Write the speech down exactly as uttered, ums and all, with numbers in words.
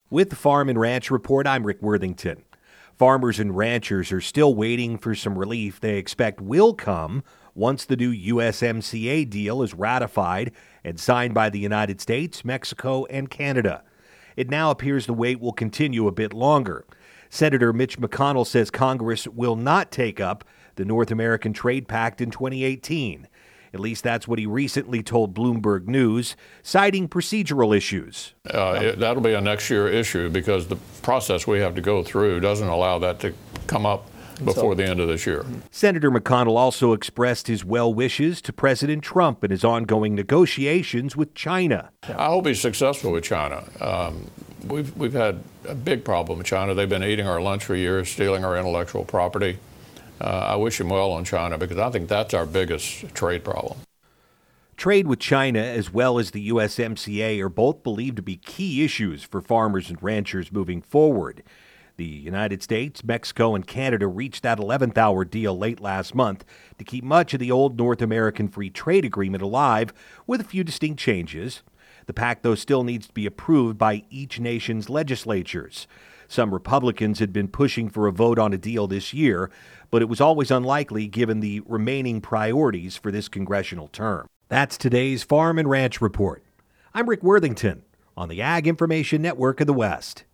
With the Farm and Ranch Report, I'm Rick Worthington. Farmers and ranchers are still waiting for some relief they expect will come once the new U S M C A deal is ratified and signed by the United States, Mexico, and Canada. It now appears the wait will continue a bit longer. Senator Mitch McConnell says Congress will not take up the North American Trade Pact in twenty eighteen. At least that's what he recently told Bloomberg News, citing procedural issues. Uh, it, that'll be a next year issue because the process we have to go through doesn't allow that to come up before the end of this year. Senator McConnell also expressed his well wishes to President Trump in his ongoing negotiations with China. I hope he's successful with China. Um, we've, we've had a big problem with China. They've been eating our lunch for years, stealing our intellectual property. Uh, I wish him well on China because I think that's our biggest trade problem. Trade with China as well as the U S M C A are both believed to be key issues for farmers and ranchers moving forward. The United States, Mexico, and Canada reached that eleventh hour deal late last month to keep much of the old North American Free Trade Agreement alive, with a few distinct changes. The pact, though, still needs to be approved by each nation's legislatures. Some Republicans had been pushing for a vote on a deal this year, but it was always unlikely given the remaining priorities for this congressional term. That's today's Farm and Ranch Report. I'm Rick Worthington on the Ag Information Network of the West.